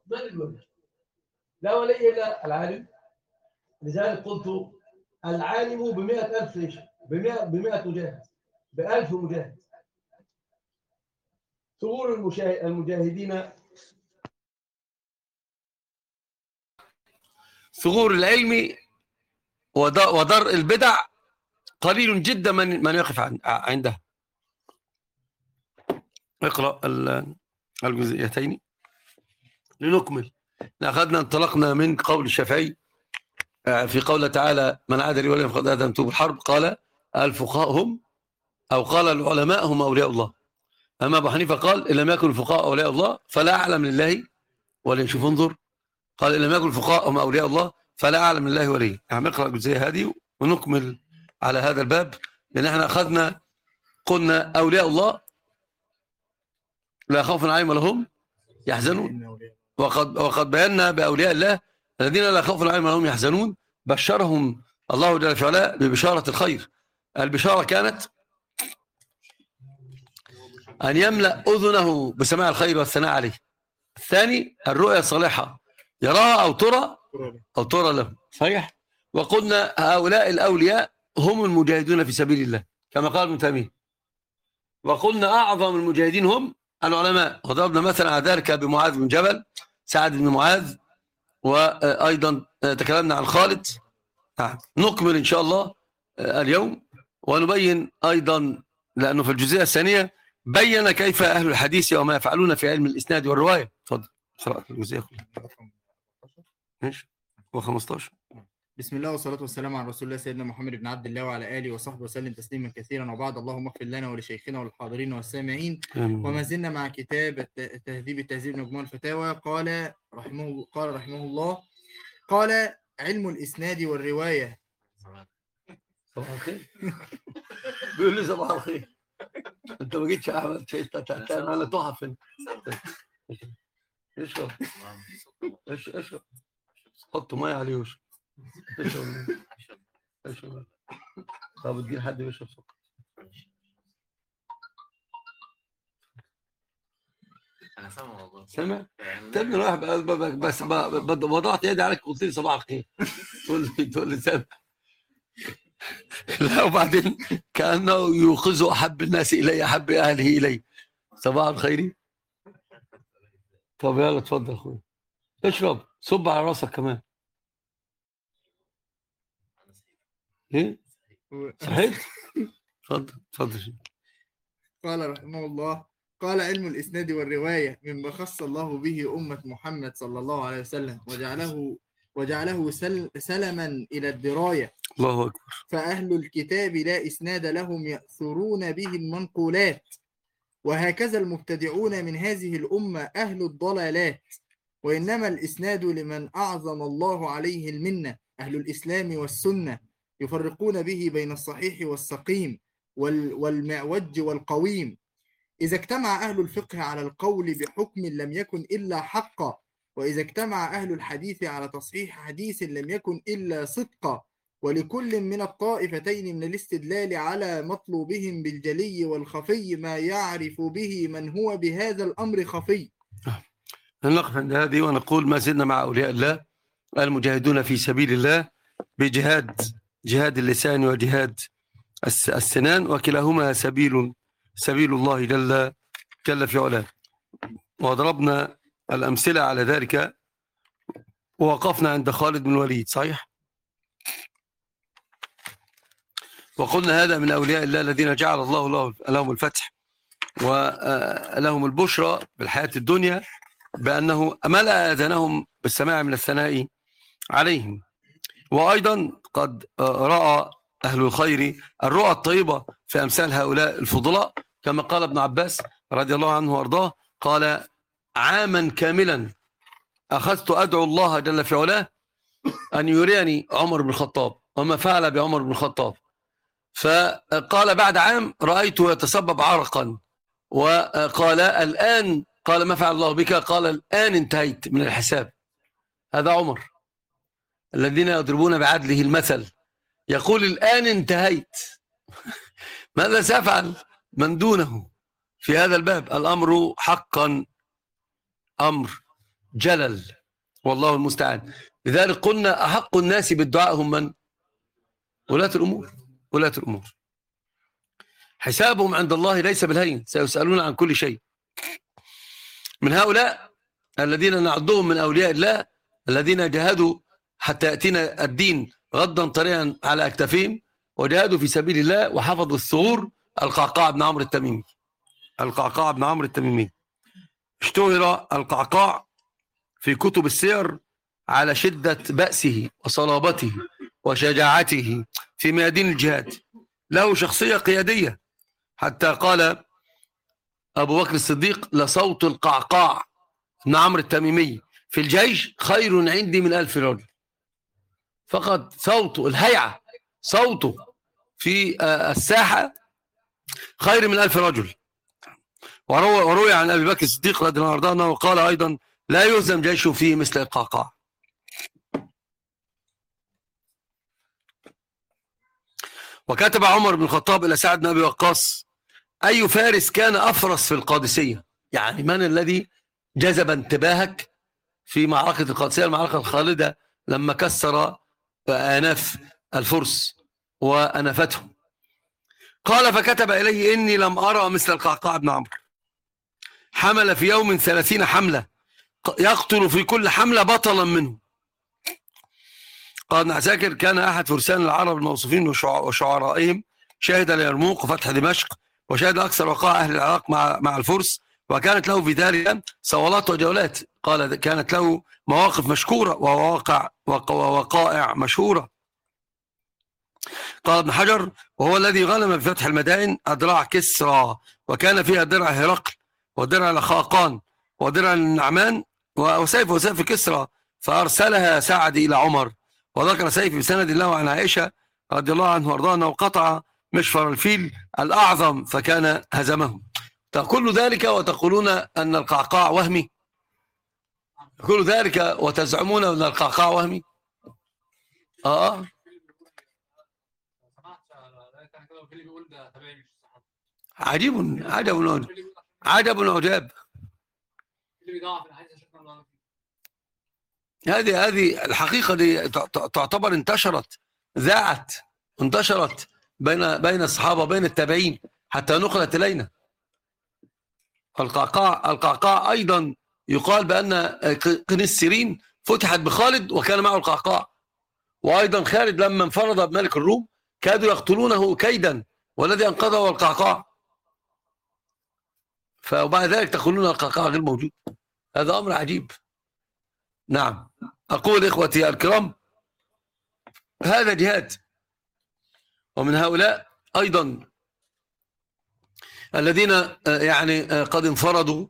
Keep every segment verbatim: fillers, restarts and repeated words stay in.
من الولي؟ لا ولي إلا العالم. لذلك قلت العالم بمئة ألف ليش؟ بمئة, بمئة مجاهد، بألف مجاهد. ثغور المجاهدين، ثغور العلم ودرء البدع قليل جدا من من يقف عندها. اقرأ الجزئيتين لنكمل. أخذنا انطلقنا من قول الشافعي في قوله تعالى من عاد لي وليا فقد آذنته بالحرب. قال الفقهاء هم، أو قال العلماء هم أولياء الله. أما أبو حنيفة قال إن لم يكن الفقهاء أولياء الله فلا أعلم لله ولي. شوف انظر، قال إن لم يكن الفقهاء هم أولياء الله فلا أعلم لله ولي. يعني نقرأ الجزئية هذه ونكمل على هذا الباب، لأن احنا أخذنا قلنا أولياء الله لا خوف عليهم ولا هم يحزنون، وقد وقد بينا بأولياء الله الذين لا خوف عليهم ولا هم يحزنون بشرهم الله جل في علاه ببشارة الخير. البشارة كانت أن يملأ أذنه بسماع الخير والثناء عليه. الثاني الرؤيا الصالحة يراها أو ترى أو ترى له. صحيح. وقلنا هؤلاء الأولياء هم المجاهدون في سبيل الله كما قال ابن تيمية. وقلنا أعظم المجاهدين هم العلماء، وضربنا مثلا على ذلك بمعاذ بن جبل، سعد بن معاذ، وأيضا تكلمنا عن خالد. نكمل إن شاء الله اليوم ونبين أيضا، لأنه في الجزئية الثانية بين كيف أهل الحديث وما يفعلون في علم الإسناد والرواية. تفضل قراءة الجزئية. ايش هو خمستاشر؟ بسم الله والصلاة والسلام على رسول الله سيدنا محمد بن عبد الله وعلى آله وصحبه وسلم تسليما كثيرا، وبعد. اللهم اغفر لنا ولشيخنا وللحاضرين والسامعين. وما زلنا مع كتاب تهذيب التهذيب مجموع الفتاوى. قال رحمه قال رحمه الله قال علم الإسناد والرواية. صباح الخير. بيقول لي صباح الخير. انت ما جيتش يا احمد، انا تحف. اشرب اشرب حط ميه عليه واشرب. اشرب اشرب. طب ادي لحد يشرب سكر. انا سامع والله. سامع؟ تبني رايح بس وضعت يدي عليك قلت لي صباح الخير. تقول لي تقول لي سامع. لا وبعدين كأنه يوخذ أحب الناس إلي أحب أهله إلي. صباح الخير. طب يلا اتفضل أخوي اشرب، صب على راسك كمان. ايه صحيح. اتفضل اتفضل. قال رحمه الله قال علم الإسناد والرواية مما خص الله به أمة محمد صلى الله عليه وسلم وجعله وجعله سل سلما إلى الدراية. الله أكبر. فأهل الكتاب لا إسناد لهم يأثرون به المنقولات، وهكذا المبتدعون من هذه الأمة أهل الضلالات. وإنما الإسناد لمن أعظم الله عليه المنة، أهل الإسلام والسنة، يفرقون به بين الصحيح والسقيم والمعوج والقويم. إذا اجتمع أهل الفقه على القول بحكم لم يكن إلا حقا، وإذا اجتمع أهل الحديث على تصحيح حديث لم يكن إلا صدقا. ولكل من الطائفتين من الاستدلال على مطلوبهم بالجلي والخفي ما يعرف به من هو بهذا الأمر خفي. نقف عند هذه ونقول ما زلنا مع أولياء الله المجاهدون في سبيل الله بجهاد جهاد اللسان وجهاد السنان، وكلاهما سبيل سبيل الله جل جل في علاه. وضربنا الأمثلة على ذلك ووقفنا عند خالد بن الوليد. صحيح. وقلنا هذا من أولياء الله الذين جعل الله لهم الفتح ولهم البشرى بالحياة الدنيا بأنه ملأ آذانهم بالسماع من الثناء عليهم. وأيضا قد رأى أهل الخير الرؤى الطيبة في أمثال هؤلاء الفضلاء، كما قال ابن عباس رضي الله عنه وارضاه قال عاما كاملا أخذت أدعو الله جل في علاه أن يريني عمر بن الخطاب وما فعل بعمر بن الخطاب. فقال بعد عام رأيته يتسبب عرقا، وقال الآن قال ما فعل الله بك؟ قال الآن انتهيت من الحساب. هذا عمر الذين يضربون بعدله المثل، يقول الآن انتهيت. ماذا سيفعل من دونه في هذا الباب؟ الأمر حقا أمر جلل، والله المستعان. لذلك قلنا أحق الناس بالدعاء هم من؟ ولاة الأمور. ولاة الأمور حسابهم عند الله ليس بالهين، سيسألون عن كل شيء. من هؤلاء الذين نعدهم من أولياء الله الذين جاهدوا حتى يأتينا الدين غضا طريقا على أكتافهم، وجاهدوا في سبيل الله وحفظوا الثغور، القعقاع بن عمرو التميمي. القعقاع بن عمرو التميمي اشتهر القعقاع في كتب السير على شدة بأسه وصلابته وشجاعته في ميادين الجهاد. له شخصية قيادية، حتى قال أبو بكر الصديق: لصوت القعقاع بن عمرو التميمي في الجيش خير عندي من ألف رجل. فقط صوته، الهيعة، صوته في الساحة خير من ألف رجل. وروي, وروي عن أبي بكر الصديق رضي الله عنه أنه قال أيضا: لا يهزم جيش فيه مثل القعقاع. وكتب عمر بن الخطاب إلى سعد بن أبي وقاص: أي فارس كان أفرس في القادسية؟ يعني من الذي جذب انتباهك في معركة القادسية، المعركة الخالدة لما كسر آناف الفرس وأنفتهم؟ قال: فكتب إليه: إني لم أرى مثل القعقاع بن عمرو، حمل في يوم ثلاثين حملة، يقتل في كل حملة بطلا منه. قال ابن عساكر: كان أحد فرسان العرب الموصوفين وشعرائهم شهد اليرموك وفتح دمشق، وشهد أكثر وقائع أهل العراق مع مع الفرس، وكانت له في ذلك صولات وجولات. قال: كانت له مواقف مشكورة وواقع ووقائع مشهورة. قال ابن حجر: وهو الذي غنم بفتح المدائن أدراع كسرى، وكان فيها درع هرقل ودرع لخاقان ودرع النعمان وسيف وسيف كسرى، فأرسلها سعد إلى عمر. وذكر سيف بسند الله عن عائشة رضي الله عنه وارضاه أنه قطع مشفر الفيل الأعظم فكان هزمه. كل ذلك وتقولون أن القعقاع وهمي؟ كل ذلك وتزعمون أن القعقاع وهمي؟ آه عجيب عجب عجب عجاب. هذه هذه الحقيقة دي تعتبر انتشرت، ذاعت، انتشرت بين بين الصحابة بين التابعين حتى نقلت إلينا. القعقاع القعقاع أيضا يقال بأن قنيس سيرين فتحت بخالد وكان معه القعقاع، وأيضا خالد لما انفرد بملك الروم كادوا يقتلونه كيدا، والذي أنقذه هو القعقاع. فبعد ذلك تقولون القعقاع غير موجود. هذا أمر عجيب. نعم، أقول إخوتي الكرام هذا جهاد. ومن هؤلاء أيضا الذين يعني قد انفردوا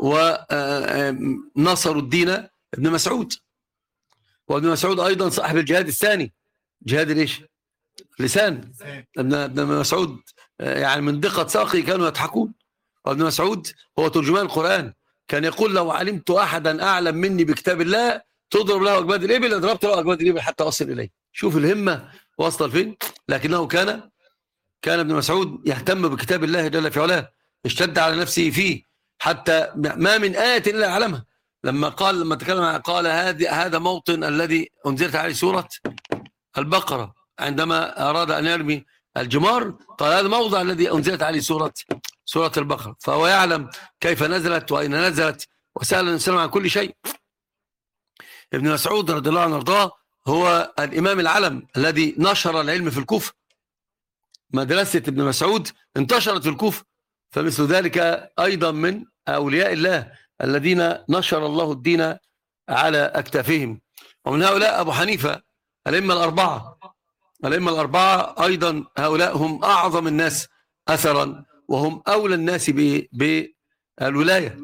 ونصروا الدين ابن مسعود. وابن مسعود أيضا صاحب الجهاد الثاني، جهاد ليش؟ لسان. ابن مسعود يعني من دقة ساقي كانوا يضحكون. وابن مسعود هو ترجمان القرآن، كان يقول: لو علمت أحدا أعلم مني بكتاب الله تضرب له أجباد الإبل أضربت له أجباد الإبل حتى أصل إليه. شوف الهمة وصل فين. لكنه كان كان ابن مسعود يهتم بكتاب الله جل في علاه، اشتد على نفسه فيه حتى ما من آية إلا يعلمها. لما قال لما تكلم قال: هذا هذا موطن الذي أنزلت عليه سورة البقرة، عندما أراد أن يرمي الجمار قال: هذا الموضع الذي أنزلت عليه سورة سورة البقرة. فهو يعلم كيف نزلت وأين نزلت، وسأل الإنسان عن كل شيء. ابن مسعود رضي الله عنه وارضاه هو الإمام العلم الذي نشر العلم في الكوفة. مدرسة ابن مسعود انتشرت في الكوفة. فمثل ذلك أيضا من أولياء الله الذين نشر الله الدين على أكتافهم. ومن هؤلاء أبو حنيفة، الأئمة الأربعة الأئمة الأربعة أيضا هؤلاء هم أعظم الناس أثرا، وهم أولى الناس بالولاية.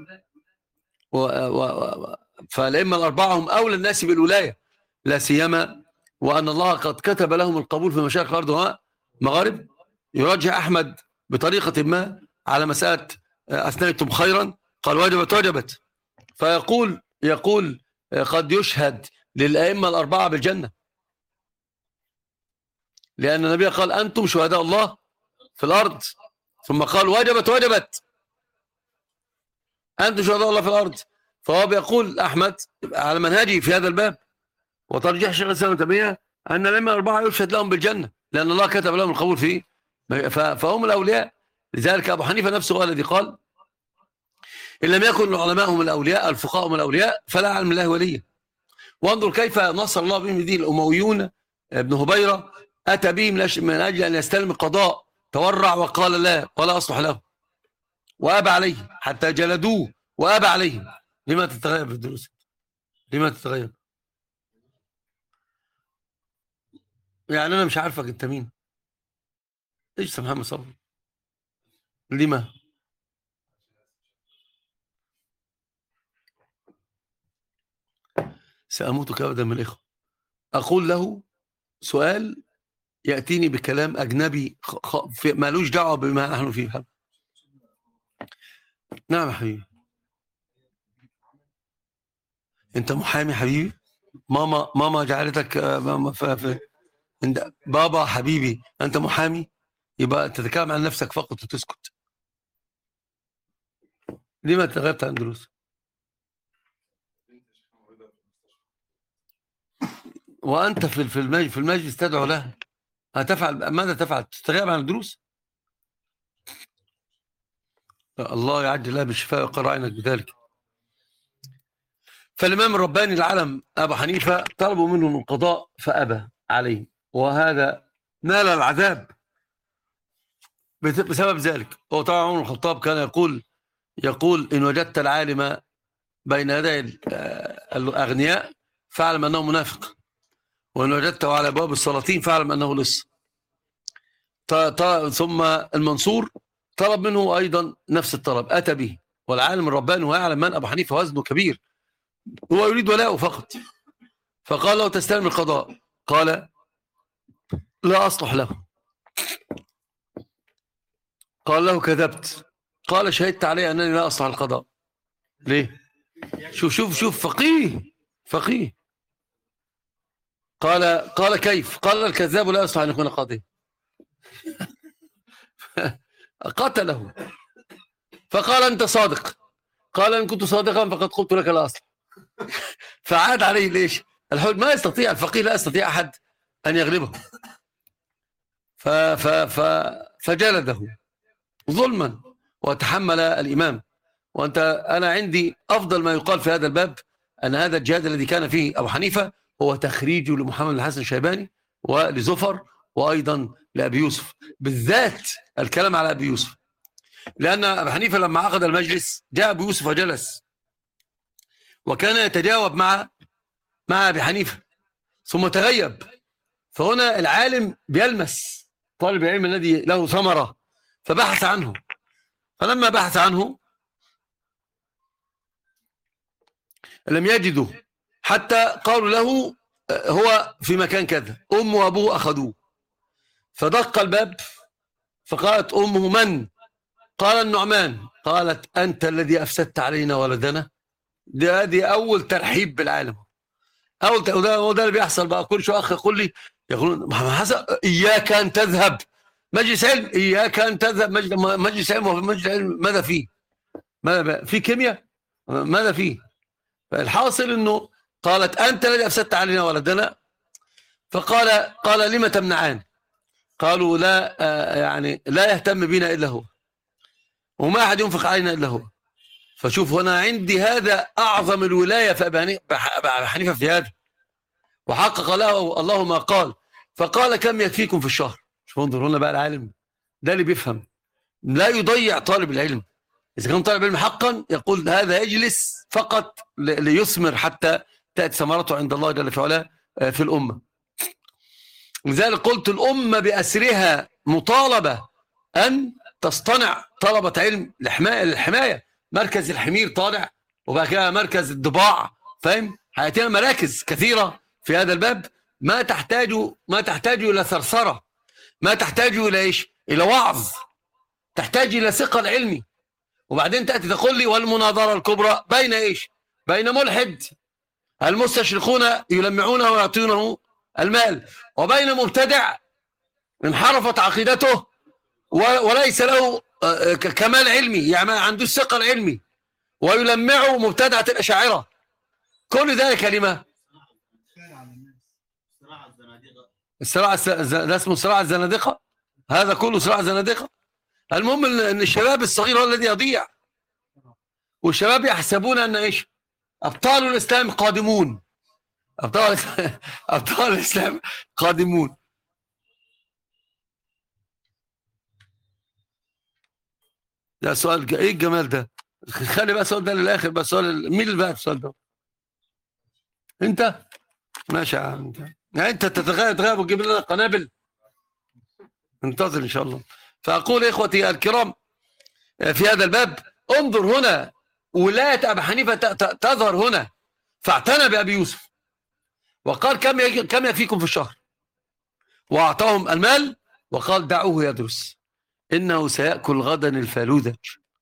فالأئمة الأربعة هم أولى الناس بالولاية، لا سيما وأن الله قد كتب لهم القبول في مشارق الأرض ومغارب. يرجع أحمد بطريقة ما على مسألة أثنيتم خيرا، قال: وجبت وجبت. فيقول يقول قد يشهد للأئمة الأربعة بالجنة، لأن النبي قال: أنتم شهداء الله في الأرض، ثم قال: وجبت وجبت، أنتم شهداء الله في الأرض. فهو بيقول أحمد على منهجه في هذا الباب وترجيح شيخ الإسلام ابن تيمية أن الأئمة الأربعة يرشد لهم بالجنة لأن الله كتب لهم القبول فيه، فهم الأولياء. لذلك أبو حنيفة نفسه هو الذي قال إن لم يكن العلماء هم الأولياء الفقهاء هم الأولياء فلا علم الله وليا. وانظر كيف نصر الله بهم دين الأمويون. ابن هبيرة أتى به من أجل أن يستلم القضاء، تورع وقال لا ولا أصلح له وأبى عليه حتى جلدوه وأبى عليه. لما تتغير في الدروس؟ لما تتغير؟ يعني أنا مش عارفك أنت مين؟ إيش محمد صبري؟ لما؟ سأموت كبدا من الإخوة. أقول له سؤال يأتيني بكلام أجنبي ما لوش دعوة بما نحن فيه. حب. نعم يا حبيبي. أنت محامي حبيبي؟ ماما ماما جعلتك ماما في بابا حبيبي أنت محامي؟ يبقى تتكلم عن نفسك فقط وتسكت. لما تغيبت عن دروس؟ وأنت في في المجلس في المجلس تدعو لها، هتفعل ماذا تفعل؟ تتغيب عن الدروس؟ الله يعجل لها بالشفاء ويقر عينك بذلك. فالإمام الرباني العالم أبو حنيفة طلبوا منه القضاء فأبى عليه، وهذا نال العذاب بسبب ذلك. هو طبعا عمر الخطاب كان يقول يقول إن وجدت العالم بين يدي الأغنياء فاعلم أنه منافق، وإن وجدته على أبواب السلاطين فاعلم أنه لص. ثم المنصور طلب منه أيضا نفس الطلب أتى به، والعالم الرباني هو يعلم من أبو حنيفة وزنه كبير، هو يريد ولاءه فقط. فقال له تستلم القضاء؟ قال لا أصلح له. قال له كذبت. قال شهدت علي أنني لا أصلح القضاء. ليه؟ شوف شوف شوف فقيه فقيه. قال قال كيف؟ قال الكذاب لا يصلح أن يكون قاضيا. قتله. فقال أنت صادق. قال إن كنت صادقا فقد قلت لك لا أصلح. فعاد عليه ليش؟ الحج ما يستطيع الفقيه لا يستطيع أحد أن يغلبه. ف ف ف فجلده ظلما وتحمل الإمام. وأنت أنا عندي أفضل ما يقال في هذا الباب أن هذا الجهاد الذي كان فيه أبو حنيفة هو تخريج لمحمد الحسن الشيباني ولزفر وأيضا لأبي يوسف، بالذات الكلام على أبي يوسف، لأن أبو حنيفة لما عقد المجلس جاء أبو يوسف وجلس وكان يتجاوب مع مع أبي حنيفة ثم تغيب. فهنا العالم بيلمس طالب العلم الذي له ثمرة فبحث عنه، فلما بحث عنه لم يجده حتى قالوا له هو في مكان كذا، أمه وأبوه أخذوه. فدق الباب فقالت أمه من؟ قال النعمان. قالت أنت الذي أفسدت علينا ولدنا. دي, دي أول ترحيب بالعالم، أول ت... وده, وده اللي بيحصل بقى. كل شو أخ يقول لي يقولون محمد حسن إياك أن تذهب مجلس علم، إياك أن تذهب مجلس علم. وفي مجلس علم ماذا فيه؟ ماذا في كيمياء؟ ماذا فيه؟ فالحاصل أنه قالت أنت الذي أفسدت علينا ولدنا. فقال قال لما تمنعان؟ قالوا لا يعني لا يهتم بنا إلا هو وما أحد ينفق علينا إلا هو. فشوف هنا عندي هذا أعظم الولاية في أبي حنيفة في هذا، وحقق له الله ما قال. فقال كم يكفيكم في الشهر؟ شوف انظر هنا بقى العالم ده اللي بيفهم، لا يضيع طالب العلم. إذا كان طالب العلم حقا يقول هذا يجلس فقط ليثمر حتى تأتي ثمرته عند الله جل في علاه في الأمة. لذلك قلت الأمة بأسرها مطالبة أن تصطنع طلبة علم للحماية. مركز الحمير طالع، وبقى كده مركز الضباع، فاهم؟ هيأتينا مراكز كثيرة في هذا الباب ما تحتاج ما تحتاج إلى ثرثرة، ما تحتاج إلى إيش؟ إلى وعظ، تحتاج إلى ثقل علمي. وبعدين تأتي تقول لي والمناظرة الكبرى بين إيش؟ بين ملحد المستشرقون يلمعونه ويعطونه المال، وبين مبتدع انحرفت عقيدته وليس له كمال علمي، يعني ما عندوش ثقل علمي، ويلمعوا مبتدعة الأشاعرة. كل ذلك لما؟ الصراع ده اسمه صراع الزنادقة. هذا كله صراع الزنادقة. المهم ان الشباب الصغير هو الذي يضيع، والشباب يحسبون ان ايش؟ ابطال الاسلام قادمون. ابطال ابطال الاسلام قادمون. ده سؤال ايه الجمال ده؟ خلي بقى السؤال ده للاخر. بقى سؤال مين اللي بقى السؤال ده؟ انت ماشي يا عم. يعني انت تتغير تغير وتجيب لنا قنابل؟ انتظر ان شاء الله. فاقول اخوتي الكرام في هذا الباب، انظر هنا ولاية ابي حنيفه تظهر هنا. فاعتنى بابي يوسف وقال كم كم يكفيكم في الشهر، واعطاهم المال وقال دعوه يدرس انه سيأكل غدا الفالوذج.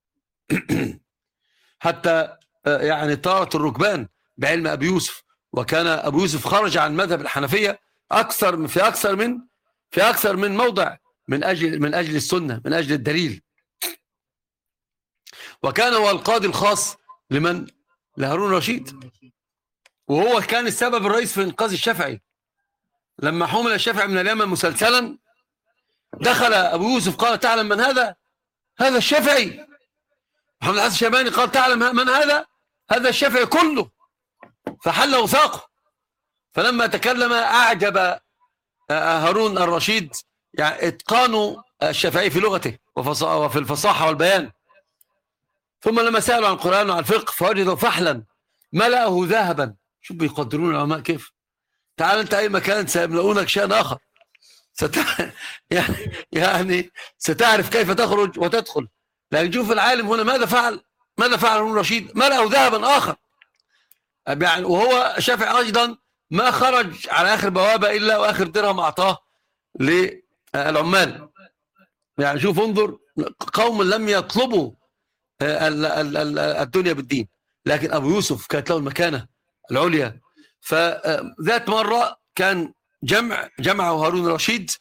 حتى يعني طارت الركبان بعلم ابي يوسف. وكان ابو يوسف خرج عن مذهب الحنفيه اكثر في اكثر من في اكثر من موضع من اجل من اجل السنه، من اجل الدليل. وكان هو القاضي الخاص لمن؟ لهارون الرشيد. وهو كان السبب الرئيس في انقاذ الشافعي. لما حمل الشافعي من اليمن مسلسلا دخل ابو يوسف قال تعلم من هذا؟ هذا الشافعي. محمد الحسن الشيباني قال تعلم من هذا؟ هذا الشافعي كله. فحل وثاقه. فلما تكلم أعجب هارون الرشيد يعني اتقان الشافعي في لغته وفي الفصاحة والبيان. ثم لما سألوا عن القرآن وعن الفقه فوجدوا فحلا ملأه ذهبا. شوف بيقدرون العلماء كيف. تعال انت اي مكان سيملؤونك شيئا اخر. ست... يعني يعني ستعرف كيف تخرج وتدخل. لكن شوف العالم هنا ماذا فعل؟ ماذا فعل هارون الرشيد؟ ملأه ذهبا اخر. يعني وهو شافعي ايضا ما خرج على اخر بوابه الا واخر درهم اعطاه للعمال. يعني شوف انظر، قوم لم يطلبوا الدنيا بالدين، لكن ابو يوسف كانت له المكانه العليا. فذات مره كان جمع جمعه هارون الرشيد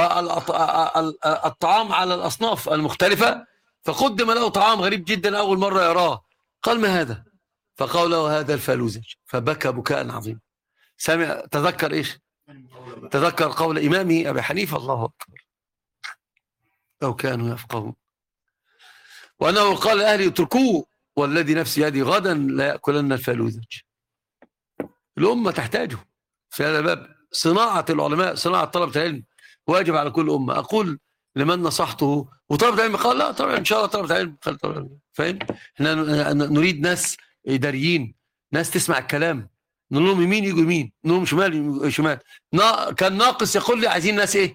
والطعام على الاصناف المختلفه، فقدم له طعام غريب جدا اول مره يراه. قال ما هذا؟ فقال له هذا الفالوذج. فبكى بكاء عظيما. سمع تذكر ايش؟ تذكر قول امامه ابي حنيفه الله اكبر لو كانوا يفقهون، وانه قال لاهله اتركوه والذي نفسي يدي غدا لا ياكلن الفالوذج. الامه تحتاجه في هذا الباب. صناعه العلماء، صناعه طلبه العلم واجب على كل امه. اقول لمن نصحته وطلبه العلم قال لا طبعا ان شاء الله طلبه العلم، فاهم؟ احنا نريد ناس إداريين، ناس تسمع الكلام. نقول لهم يمين يجوا يمين، نقول لهم شمال يجوا شمال. نا... كان ناقص يقول لي عايزين ناس ايه؟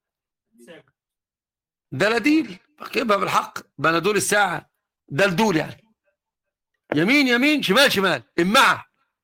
دلاديل. بجيبها بالحق بنادول الساعة دلدول يعني. يمين يمين شمال شمال إمعة.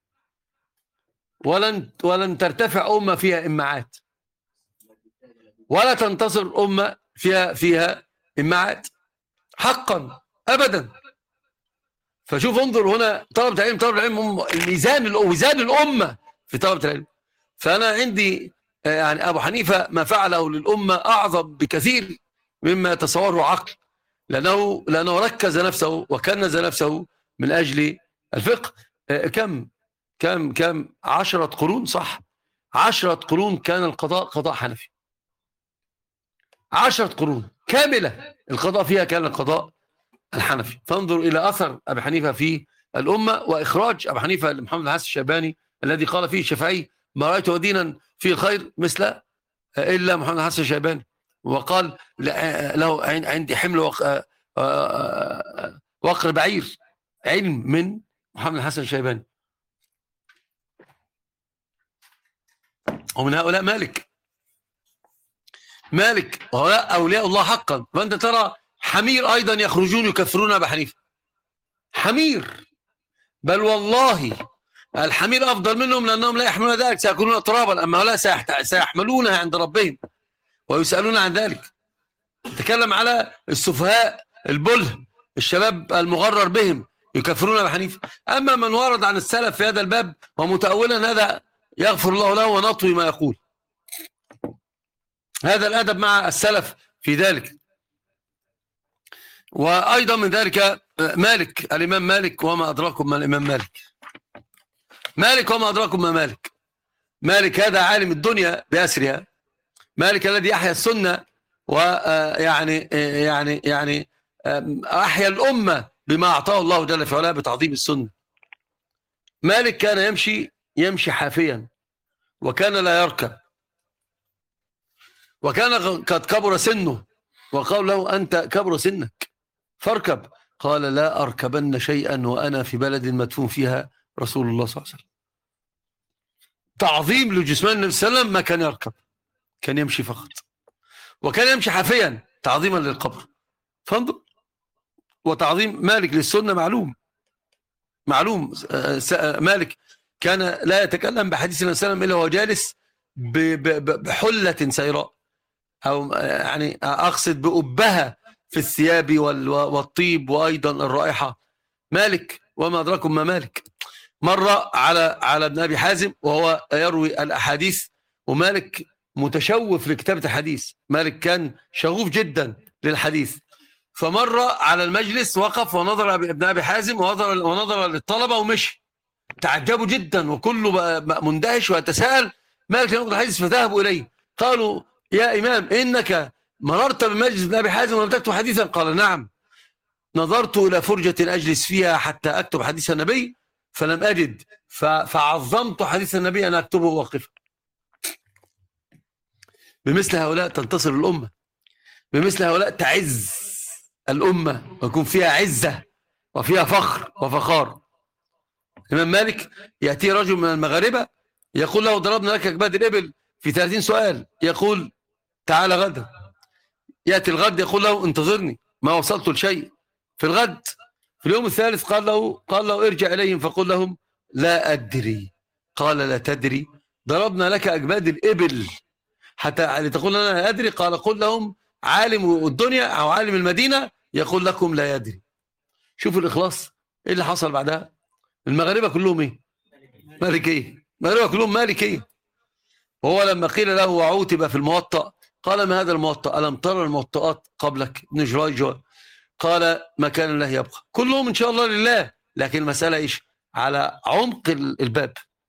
ولن ولن ترتفع أمة فيها إمعات، ولا تنتصر أمة فيها فيها إمعات حقا أبدا. فشوف انظر هنا طلبة العلم، طلبة العلم الميزان ميزان الأمة في طلبة العلم. فأنا عندي يعني أبو حنيفة ما فعله للأمة أعظم بكثير مما يتصوره عقل، لأنه لأنه ركز نفسه وكنز نفسه من أجل الفقه. كم كم كم عشرة قرون، صح؟ عشرة قرون كان القضاء قضاء حنفي. عشرة قرون كاملة القضاء فيها كان القضاء الحنفي. فانظر إلى أثر أبي حنيفة في الأمة، وإخراج أبي حنيفة لمحمد الحسن الشيباني الذي قال فيه الشافعي ما رأيت دينا فيه الخير مثل إلا محمد الحسن الشيباني. وقال له عندي حمل وقر بعير علم من محمد الحسن الشيباني. ومن هؤلاء مالك مالك وهؤلاء أولياء الله حقا. فأنت ترى حمير أيضا يخرجون يكفرون أبا حنيفة. حمير، بل والله الحمير أفضل منهم لأنهم لا يحملون ذلك، سيكونون ترابا، أما هؤلاء سيحملونها عند ربهم ويسألون عن ذلك. تكلم على السفهاء البله، الشباب المغرر بهم يكفرون أبا حنيفة. أما من ورد عن السلف في هذا الباب ومتأولا هذا يغفر الله له ونطوي ما يقول. هذا الأدب مع السلف في ذلك. وأيضا من ذلك مالك، الإمام مالك، وما أدراكم ما الإمام مالك. مالك وما أدراكم ما مالك. مالك هذا عالم الدنيا بأسرها، مالك الذي أحيا السنة ويعني يعني يعني أحيا الأمة بما أعطاه الله جل في علاه بتعظيم السنة. مالك كان يمشي يمشي حافيا، وكان لا يركب، وكان قد كبر سنه، وقال له أنت كبر سنك فاركب. قال لا أركبن شيئا وأنا في بلد مدفون فيها رسول الله صلى الله عليه وسلم. تعظيم لجسمان النبي صلى الله عليه وسلم ما كان يركب، كان يمشي فقط، وكان يمشي حافيا تعظيما للقبر. فانظر، وتعظيم مالك للسنة معلوم معلوم. مالك كان لا يتكلم بحديث النبي صلى الله عليه وسلم إلا وهو جالس بحلة سيراء، أو يعني أقصد بأبها في الثياب والطيب وأيضا الرائحة. مالك وما أدراكم ما مالك. مرة على على ابن أبي حازم وهو يروي الأحاديث، ومالك متشوف لكتابة الحديث، مالك كان شغوف جدا للحديث. فمر على المجلس وقف ونظر ابن أبي حازم ونظر, ونظر للطلبة ومشي. تعجبوا جدا وكله مندهش ويتساءل مالك ينظر الحديث، فذهبوا إليه قالوا يا إمام إنك مررت بمجلس ابن أبي حازم ولم تكتب حديثا؟ قال نعم، نظرت إلى فرجة أجلس فيها حتى أكتب حديث النبي فلم أجد، فعظمت حديث النبي أن أكتبه وأوقفه. بمثل هؤلاء تنتصر الأمة، بمثل هؤلاء تعز الأمة ويكون فيها عزة وفيها فخر وفخار. الإمام مالك يأتي رجل من المغاربة يقول له ضربنا لك أكباد الإبل في ثلاثين سؤال، يقول تعال غدا. يأتي الغد يقول له انتظرني ما وصلت لشيء. في الغد في اليوم الثالث قال له قال له ارجع إليهم فقل لهم لا أدري. قال لا تدري؟ ضربنا لك أكباد الإبل حتى لتقول لنا لا أدري. قال قل لهم عالم الدنيا أو عالم المدينة يقول لكم لا يدري. شوفوا الإخلاص. إيه اللي حصل بعدها؟ المغاربة كلهم إيه؟ مالكية. المغاربة كلهم مالكية. وهو لما قيل له وعوتب في الموطأ قال ما هذا الموطأ؟ ألم ترى الموطئات قبلك؟ ابن جريج. قال ما كان الله يبقى، كلهم إن شاء الله لله، لكن المسألة إيش؟ على عمق الباب.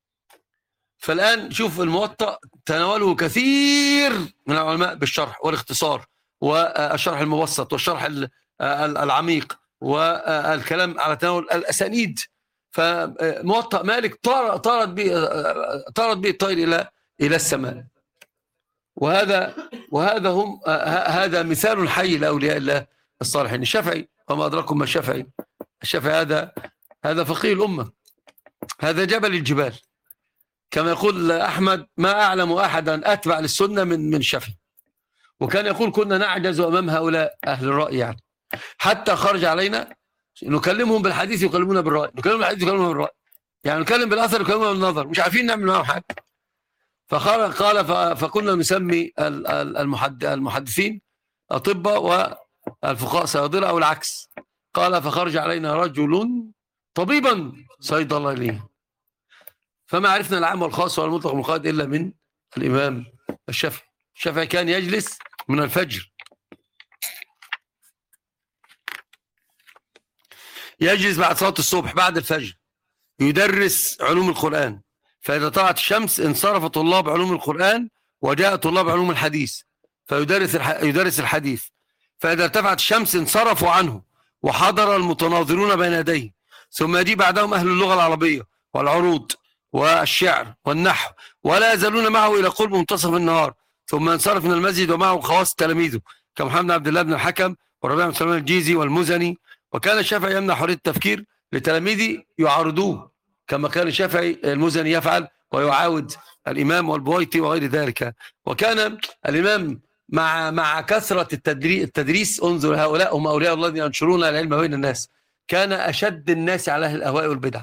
فالآن شوف الموطأ تناوله كثير من العلماء بالشرح والاختصار والشرح المبسط والشرح العميق والكلام على تناول الأسانيد. فموطأ مالك طارت به طارت به الطير إلى إلى السماء. وهذا وهذا هم هذا مثال حي لأولياء الله الصالحين. الشافعي وما أدراكم ما الشافعي. الشافعي هذا هذا فقيه الأمة، هذا جبل الجبال. كما يقول أحمد ما أعلم أحدا أتبع للسنة من من الشافعي. وكان يقول كنا نعجز أمام هؤلاء أهل الرأي، يعني حتى خرج علينا نكلمهم بالحديث يكلمونا بالرأي، نكلمهم بالحديث يكلمونا بالرأي، يعني نكلم بالأثر يكلمونا بالنظر، مش عارفين نعمل معهم حاجة. فقال قال فكنا نسمي المحدثين أطباء والفقهاء صيادلة أو العكس. قال فخرج علينا رجل طبيبا صيدلاني، فما عرفنا العام والخاص والمطلق والمقيد إلا من الإمام الشافعي. الشافعي كان يجلس من الفجر، يجلس بعد صلاة الصبح بعد الفجر يدرس علوم القرآن. فإذا طلعت الشمس انصرف طلاب علوم القرآن وجاء طلاب علوم الحديث فيدرس يدرس الحديث. فإذا ارتفعت الشمس انصرفوا عنه وحضر المتناظرون بين يديه، ثم يجي بعدهم أهل اللغة العربية والعروض والشعر والنحو، ولا يزالون معه إلى قرب منتصف النهار، ثم ينصرف من المسجد ومعه خواص تلاميذه كمحمد بن عبد الله بن الحكم وربيع بن سليمان الجيزي والمزني. وكان الشافعي يمنح حرية التفكير لتلاميذه يعارضوه كما كان الشافعي المزني يفعل ويعاود الإمام والبويطي وغير ذلك. وكان الإمام مع مع كثرة التدريس، انظر هؤلاء هم أولياء الله الذين ينشرون العلم بين الناس، كان أشد الناس على أهل الأهواء والبدع.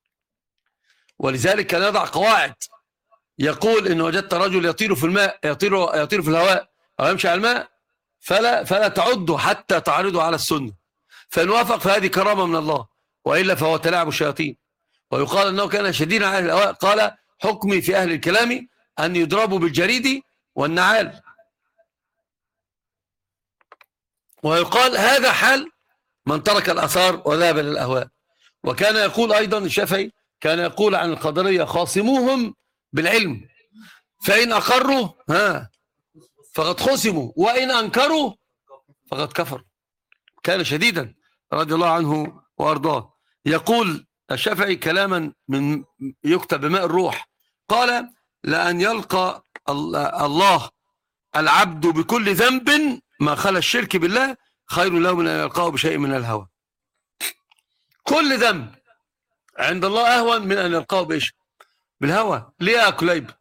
ولذلك كان يضع قواعد، يقول إن وجدت رجل يطير في الماء يطير يطير في الهواء أو يمشي على الماء فلا فلا تعده حتى تعرضه على السنة، فإن وافق فهذه كرامة من الله، وإلا فهو تلاعب الشياطين. ويقال أنه كان شديدا على أهل الأهواء، قال حكمي في أهل الكلام أن يضربوا بالجريد والنعال. ويقال هذا حال من ترك الآثار وذهب للأهواء. وكان يقول أيضا الشافعي، كان يقول عن القدرية خاصموهم بالعلم، فإن أقروا ها فقد خصموا، وإن أنكروا فقد كفروا. كان شديدا رضي الله عنه وأرضاه. يقول الشافعي كلاما من يكتب بماء الروح، قال: لأن يلقى الله العبد بكل ذنب ما خلا الشرك بالله خير له من أن يلقاه بشيء من الهوى. كل ذنب عند الله أهون من أن يلقاه بإيش؟ بالهوى. ليه يا كليب؟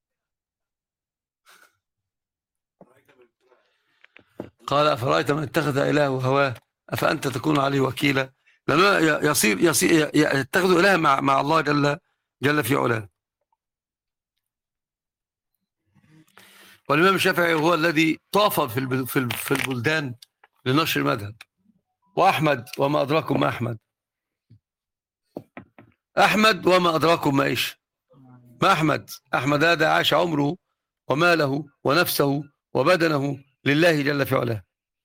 قال: أفرأيت من اتخذ إلهه هواه أفأنت تكون عليه وكيلا. لأنه يصير يصير يتخذ إله مع مع الله جل جل في علاه. والإمام الشافعي هو الذي طاف في في البلدان لنشر المذهب. وأحمد وما أدراكم ما أحمد. أحمد وما أدراكم ما إيش؟ ما أحمد. أحمد هذا عاش عمره وماله ونفسه وبدنه لله جل في علاه.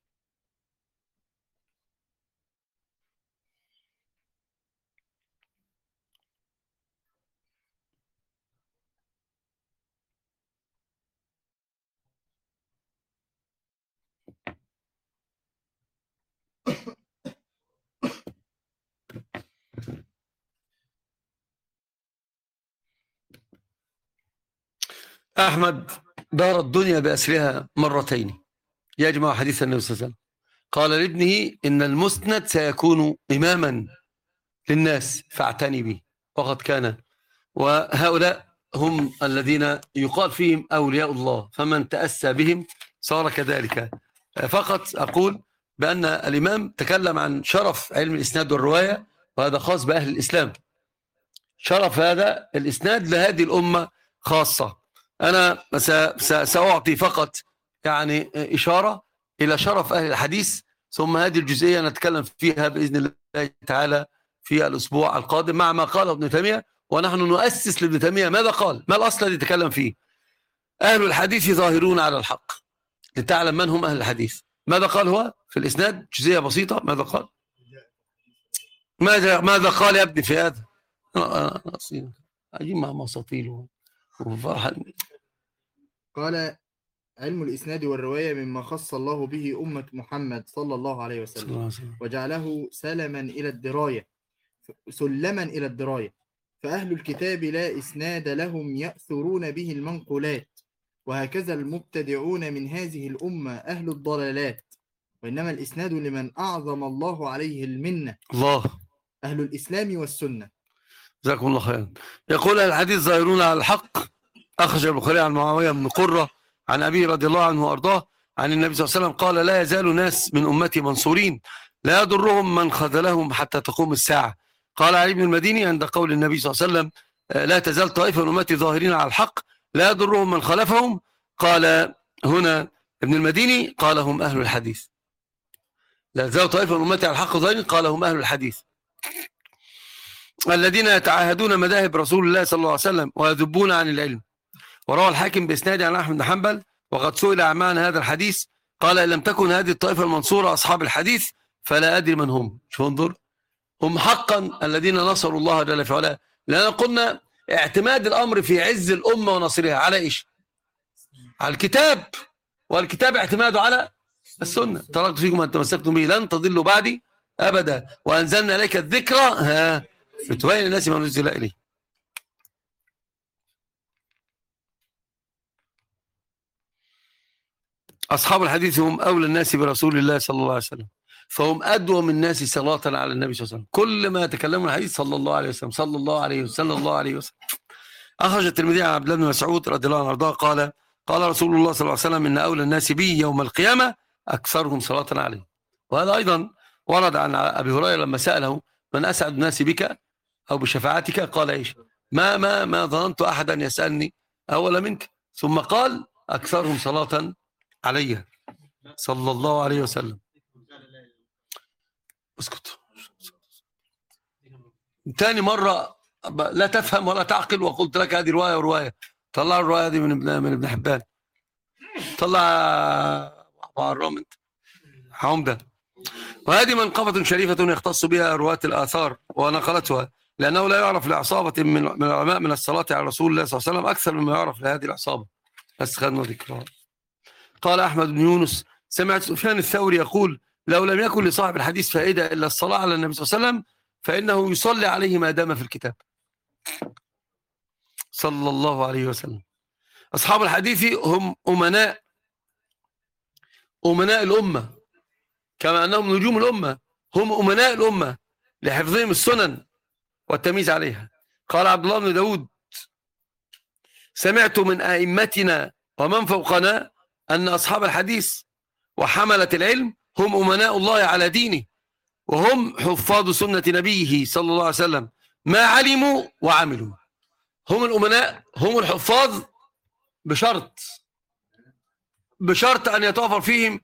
أحمد دار الدنيا بأسرها مرتين يجمع حديث النبي صلى الله عليه وسلم. قال لابنه: إن المسند سيكون إماما للناس فاعتني به. وقد كان. وهؤلاء هم الذين يقال فيهم أولياء الله، فمن تأسى بهم صار كذلك. فقط أقول بأن الإمام تكلم عن شرف علم الإسناد والرواية، وهذا خاص بأهل الإسلام. شرف هذا الإسناد لهذه الأمة خاصة. أنا سأعطي فقط يعني إشارة إلى شرف أهل الحديث، ثم هذه الجزئية نتكلم فيها بإذن الله تعالى في الأسبوع القادم مع ما قاله ابن تيمية. ونحن نؤسس لابن تيمية ماذا قال، ما الأصل الذي يتكلم فيه. أهل الحديث ظاهرون على الحق، لتعلم من هم أهل الحديث. ماذا قال هو في الإسناد؟ جزئية بسيطة. ماذا قال ماذا ماذا قال يا ابني في هذا؟ أجيب مع مساطيل وفرحة. قال: علم الإسناد والرواية مما خص الله به أمة محمد صلى الله عليه وسلم، وجعله سلما إلى الدراية سلما إلى الدراية. فأهل الكتاب لا إسناد لهم يأثرون به المنقولات، وهكذا المبتدعون من هذه الأمة أهل الضلالات. وإنما الإسناد لمن أعظم الله عليه المنة، الله أهل الإسلام والسنة. جزاكم الله خيرا. يقول الحديث ظاهرون على الحق. أخرج البخاري عن معاوية بن قرة عن أبي رضي الله عنه وأرضاه عن النبي صلى الله عليه وسلم قال: لا يزال ناس من أمتي منصورين لا يضرهم من خذلهم حتى تقوم الساعة. قال علي بن المديني عند قول النبي صلى الله عليه وسلم: لا تزال طائفة من أمتي ظاهرين على الحق لا يضرهم من خلفهم. قال هنا ابن المديني قال: هم أهل الحديث. لا تزال طائفة من أمتي على الحق ظاهرين، قال: هم أهل الحديث الذين يتعاهدون مذاهب رسول الله صلى الله عليه وسلم ويذبون عن العلم. وروى الحاكم بإسناد عن أحمد بن حنبل وقد سئل عن معنى هذا الحديث قال: إن لم تكن هذه الطائفة المنصورة أصحاب الحديث فلا أدري من هم. شو انظر، هم حقا الذين نصروا الله جل في علاه. لأن قلنا اعتماد الأمر في عز الأمة ونصرها على إيش؟ على الكتاب، والكتاب اعتماده على السنة. تركت فيكم أن تمسكتم به لن تضلوا بعدي أبدا، وأنزلنا إليك الذكرى ها لتبين الناس ما نزل إليه. أصحاب الحديث هم أولى الناس برسول الله صلى الله عليه وسلم، فهم أدوم الناس صلاة على النبي صلى الله عليه وسلم. كل ما يتكلمون الحديث صلى الله عليه وسلم صلى الله عليه وسلم صلى الله عليه وسلم. أخرج الترمذي عن عبد الله بن مسعود رضي الله عنه وارضاه قال: قال رسول الله صلى الله عليه وسلم: إن أولى الناس بي يوم القيامة أكثرهم صلاة عليه. وهذا أيضا ورد عن أبي هريرة لما سأله: من أسعد الناس بك أو بشفاعتك؟ قال: إيش؟ ما ما ما ظننت أحدا يسألني أول منك. ثم قال: أكثرهم صلاة علي صلى الله عليه وسلم. اسكت. ثاني مرة لا تفهم ولا تعقل، وقلت لك هذه رواية ورواية. طلع الرواية دي من ابن من ابن حبان. طلع عرام انت عمدة. وهذه منقبة شريفة يختص بها رواة الآثار ونقلتها، لأنه لا يعرف لعصابة من من العلماء من الصلاة على رسول الله صلى الله عليه وسلم أكثر مما يعرف لهذه العصابة. بس خدنا ذكرها. قال أحمد بن يونس: سمعت سفيان الثوري يقول: لو لم يكن لصاحب الحديث فائدة إلا الصلاة على النبي صلى الله عليه وسلم فإنه يصلي عليه ما دام في الكتاب صلى الله عليه وسلم. أصحاب الحديث هم أمناء أمناء الأمة، كما أنهم نجوم الأمة، هم أمناء الأمة لحفظهم السنن والتمييز عليها. قال عبد الله بن داود: سمعت من أئمتنا ومن فوقنا أن أصحاب الحديث وحملة العلم هم أمناء الله على دينه، وهم حفاظ سنة نبيه صلى الله عليه وسلم ما علموا وعملوا. هم الأمناء، هم الحفاظ، بشرط بشرط أن يتوفر فيهم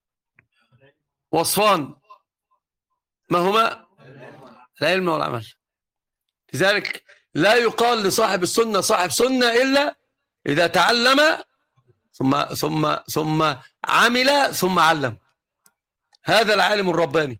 وصفان، ما هما؟ العلم والعمل. لذلك لا يقال لصاحب السنة صاحب سنة إلا إذا تعلم ثم ثم ثم عمل ثم علم. هذا العالم الرباني.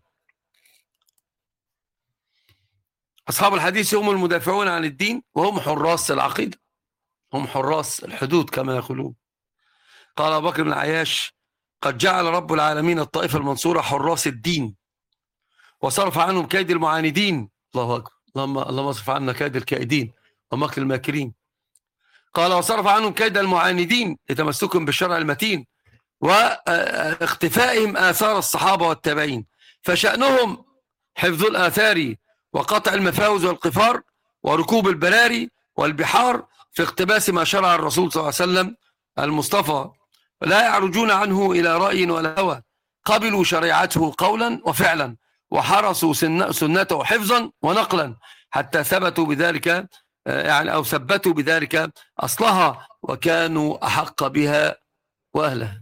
أصحاب الحديث هم المدافعون عن الدين، وهم حراس العقيدة، هم حراس الحدود كما يقولون. قال أبو بكر بن عياش: قد جعل رب العالمين الطائفة المنصورة حراس الدين وصرف عنهم كيد المعاندين. الله أكبر. اللهم اللهم اصرف عنا كيد الكائدين ومكر الماكرين. قال: وصرف عنهم كيد المعاندين لتمسكهم بالشرع المتين واختفائهم آثار الصحابة والتابعين، فشأنهم حفظ الآثار وقطع المفاوز والقفار وركوب البراري والبحار في اقتباس ما شرع الرسول صلى الله عليه وسلم المصطفى، لا يعرجون عنه إلى رأي ولا هوى، قبلوا شريعته قولا وفعلا وحرسوا سنته حفظا ونقلا حتى ثبتوا بذلك، يعني أو ثبتوا بذلك أصلها وكانوا أحق بها وأهلها.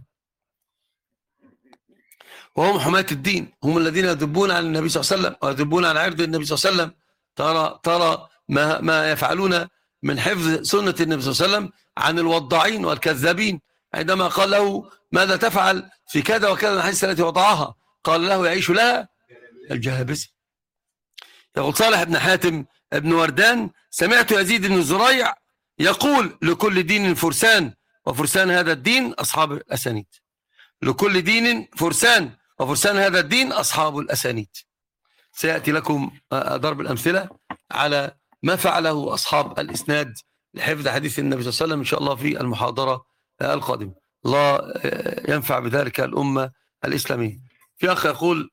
وهم حماة الدين، هم الذين يذبون عن النبي صلى الله عليه وسلم ويذبون عن عرض النبي صلى الله عليه وسلم. ترى ترى ما ما يفعلون من حفظ سنة النبي صلى الله عليه وسلم عن الوضاعين والكذابين. عندما قال له: ماذا تفعل في كذا وكذا الحديث التي وضعها؟ قال له: يعيش لها الجهابسي. يقول صالح بن حاتم ابن وردان: سمعت يزيد بن زريع يقول: لكل دين فرسان وفرسان هذا الدين أصحاب الأسانيد. لكل دين فرسان وفرسان هذا الدين أصحاب الأسانيد. سيأتي لكم ضرب الأمثلة على ما فعله أصحاب الإسناد لحفظ حديث النبي صلى الله عليه وسلم إن شاء الله في المحاضرة القادمة. الله ينفع بذلك الأمة الإسلامية. في أخ يقول: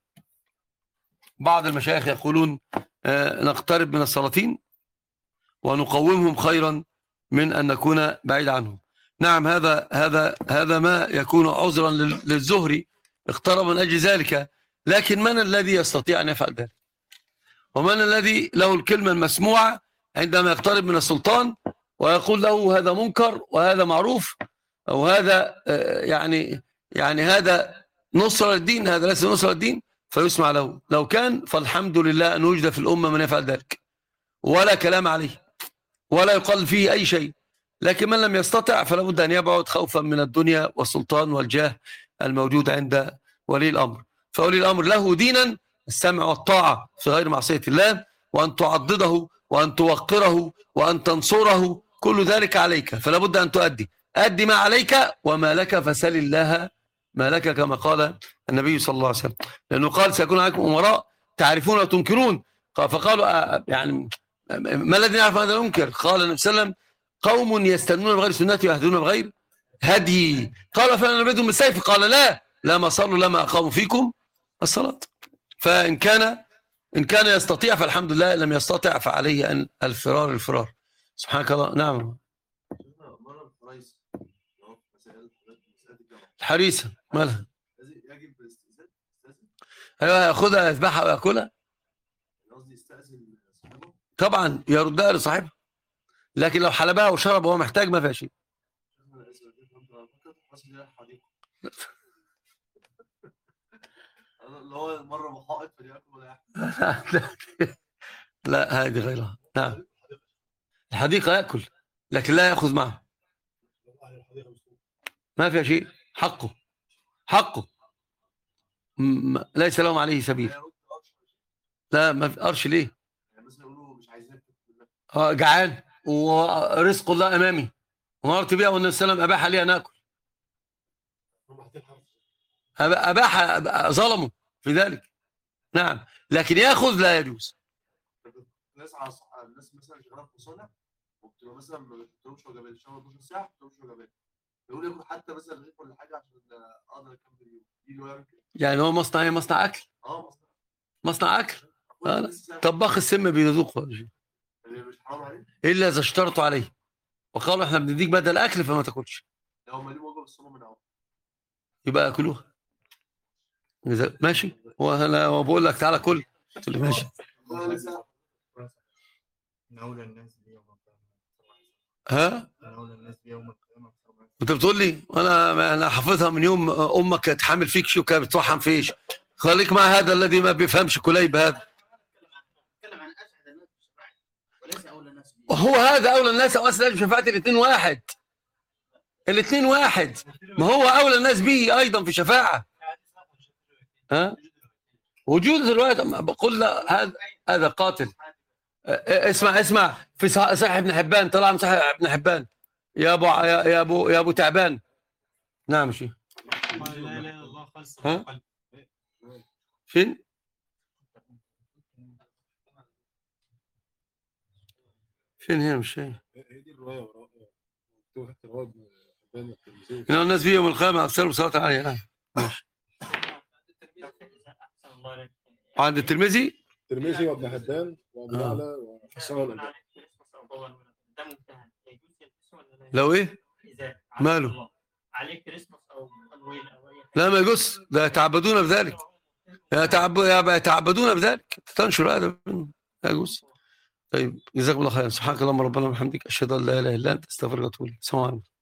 بعض المشايخ يقولون نقترب من السلاطين ونقومهم خيرا من أن نكون بعيد عنهم. نعم، هذا هذا هذا ما يكون عذرا للزهري، اقترب من أجل ذلك، لكن من الذي يستطيع أن يفعل ذلك؟ ومن الذي له الكلمة المسموعة عندما يقترب من السلطان ويقول له هذا منكر وهذا معروف، أو هذا يعني يعني هذا نصر الدين، هذا ليس نصر الدين، فيسمع له. لو كان فالحمد لله أن يوجد في الأمة من يفعل ذلك ولا كلام عليه ولا يقال فيه أي شيء. لكن من لم يستطع فلا بد أن يبعد خوفا من الدنيا والسلطان والجاه الموجود عند ولي الأمر. فولي الأمر له دينا السمع والطاعة في غير معصية الله، وأن تعضده وأن توقره وأن تنصره، كل ذلك عليك، فلا بد أن تؤدي أدي ما عليك، وما لك فسل الله ما لك، كما قال النبي صلى الله عليه وسلم. لأنه قال: سيكون عليكم أمراء تعرفون وتنكرون. فقالوا: يعني ما الذي يعرف هذا المنكر؟ قال النبي صلى الله عليه وسلم: قوم يستنون بغير سنتي ويهدون بغير هدي. قال: فأنا نبيدهم بالسيف؟ قال: لا لما صلوا لما أقاموا فيكم الصلاة. فإن كان إن كان يستطيع فالحمد لله، لم يستطع فعليه أن الفرار الفرار. سبحانك الله. نعم. الحريسة مالها؟ أيوة، يأخذها يذبحها ويأكلها طبعا، يردها لصاحبها، لكن لو حلبها وشرب وهو محتاج ما فيها شيء. لا، هذه غيرها. نعم، الحديقة يأكل لكن لا يأخذ معه، ما فيها شيء، حقه حقه م- ليس لهم عليه سبيل. لا ما في قرش ليه؟ يعني مثلا يقولوا مش عايزين. اه جعان ورزق الله امامي ومرت بيها والنبي صلى الله عليه وسلم اباح لي ان اكل. أب- اباح أب- ظلموا في ذلك. نعم لكن ياخذ لا يجوز. الناس على الناس مثلا شغاله في مصانع وبتبقى مثلا ما بتضربش وجبات، شغاله اتناشر ساعه ما بتضربش وجبات، يقول ياكل حتى مثلا رغيف ولا حاجه عشان اقدر اكمل اليوم. دي اللي هو يعمل كده. يعني هو مصنع ايه؟ مصنع اكل. اه مصنع. مصنع اكل. كل آه الناس لا. يعني طباخ السم بيذوق اللي مش حرام عليه. الا اذا اشترطوا عليه وقالوا احنا بنديك بدل اكل فما تاكلش لو مالين وجبه بالصوم من اول. يبقى اكلوها. إذا ماشي وانا بقول لك تعالى كل قلت له ماشي. نولى الناس بيوم القيامة. ها نولى الناس بيوم القيامة. انت بتقول لي وانا انا حافظها من يوم امك كانت حامل فيك شو كانت بتوحم فيش. خليك مع هذا الذي ما بيفهمش كليب هذا. اتكلم عن اسعد الناس بالشفاعه وليس اولى الناس بيه. وهو هذا اولى الناس او اسال شفاعه الاثنين واحد. الاثنين واحد. ما هو اولى الناس به ايضا في شفاعه. ها وجود الروايه بقول هذا هذا قاتل. اسمع اسمع في صحيح ابن حبان طلع من صحيح ابن حبان يا ابو يا ابو يا ابو تعبان. نعم شيخ. ها فين فين هنا مش شايف. هي دي الروايه مكتوبه تحت الروايه ابن حبان. إن الناس في يوم القيامة أبصار بصلاة عليه. ماشي. عند الترمذي الترمذي وابن حبان وابو يعلى وحسن الألباني. لو إيه؟ ماله؟ عليك كريسماس او هالوين او اي حاجه. لا ما يجوز ده يتعبدون بذلك. يتعبدون بذلك تنشر هذا لا يجوز. طيب جزاكم الله خيرا. سبحانك اللهم ربنا وبحمدك أشهد أن لا إله إلا أنت أستغفرك وأتوب إليك. السلام عليكم.